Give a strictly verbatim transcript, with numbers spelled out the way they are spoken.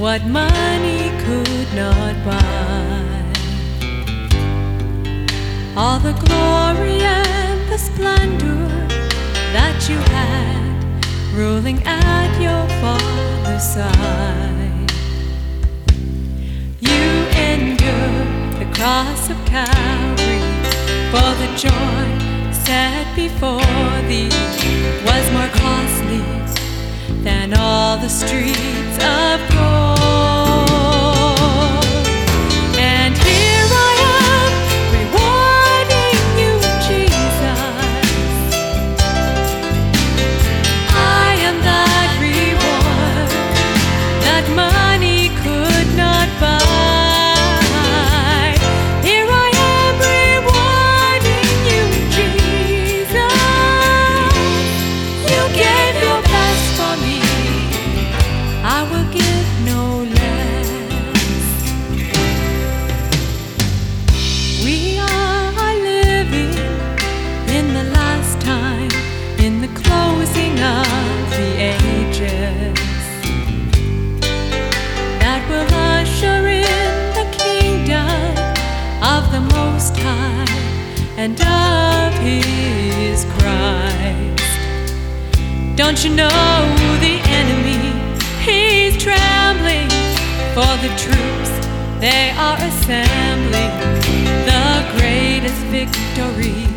what money could not buy. All the glory and the splendor that you had ruling at your Father's side. You endured the cross of Calvary, for the joy set before thee was more costly than all the streets of gold. And here I am, rewarding you, Jesus. I am that reward that money could not buy. Here I am, rewarding you, Jesus. You gave your best for me, I will give no less. We are living in the last time, in the closing of the ages, that will usher in the kingdom of the Most High and of His Christ. Don't you know the enemy? He's trembling for the troops they are assembling. The greatest victory